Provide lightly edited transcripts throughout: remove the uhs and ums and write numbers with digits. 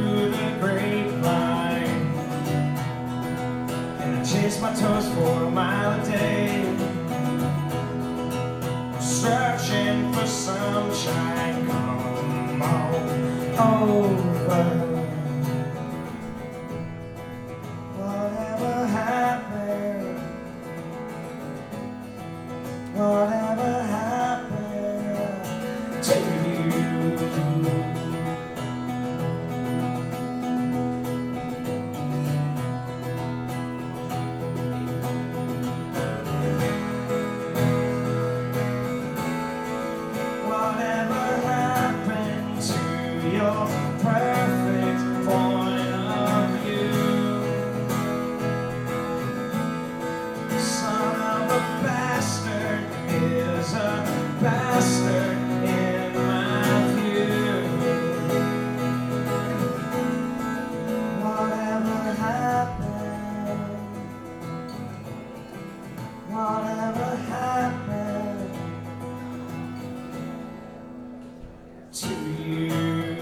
through the grapevine, and I chase my toes for a mile a day, searching for sunshine. Come on over. Whatever happened, whatever happened to you? Whatever happened to your perfect point of view? Son of a bastard is a bastard in my view. Whatever happened, whatever happened to you?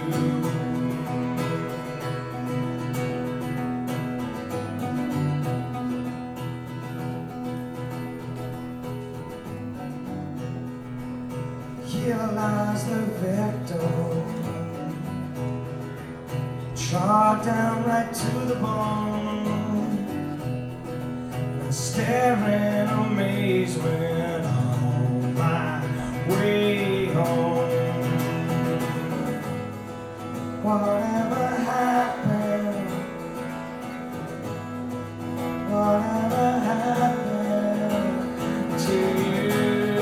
Here lies the victim, charred down right to the bone, and staring amazement on my way home. Whatever happened, whatever happened to you?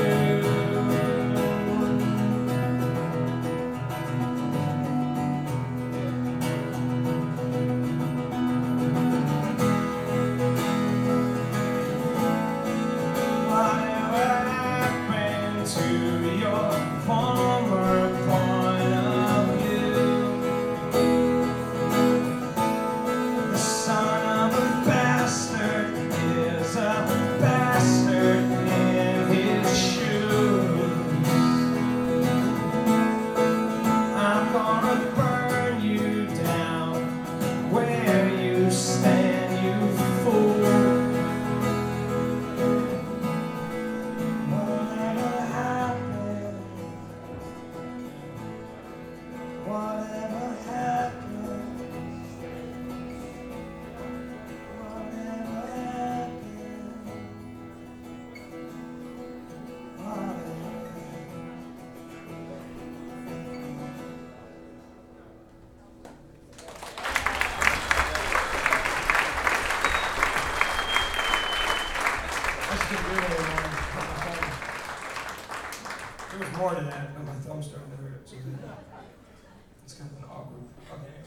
There was more to that, but my thumb's starting to hurt, so it's kind of an awkward. Okay.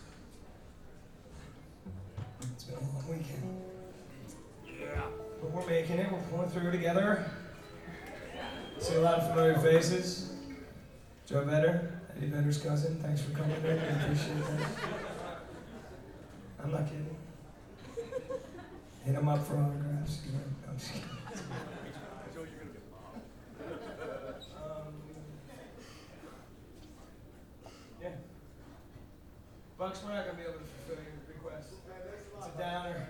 It's been a long weekend. Yeah. But we're making it, we're pulling through together. See a lot of familiar faces. Joe Vedder, Eddie Vedder's cousin, thanks for coming in, I appreciate that. I'm not kidding. Hit him up for autographs. I'm just kidding. Yeah. Bucks, we're not going to be able to fulfill your request. It's a downer.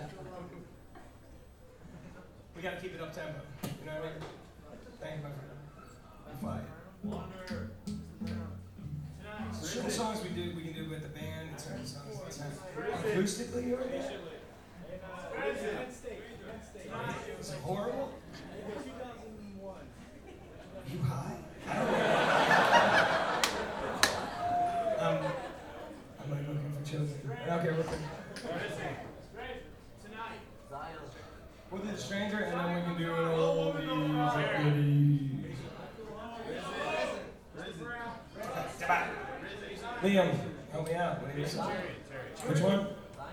We got to keep it up tempo. You know what I mean? Thank you, my friend. You're fine. Certain songs we can do with the band, and certain songs that sound acoustically or is it horrible? 2001. You high? I'm like looking for children. Okay, real quick. Tonight. Zion. We'll do The Stranger, and then we can do an oldie goodie. Liam, help me out. What do you say? Which one?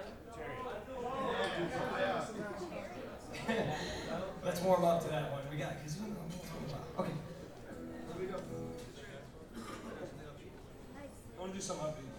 Let's warm up to that one. We got because okay. Here we go. I want to do something upbeat.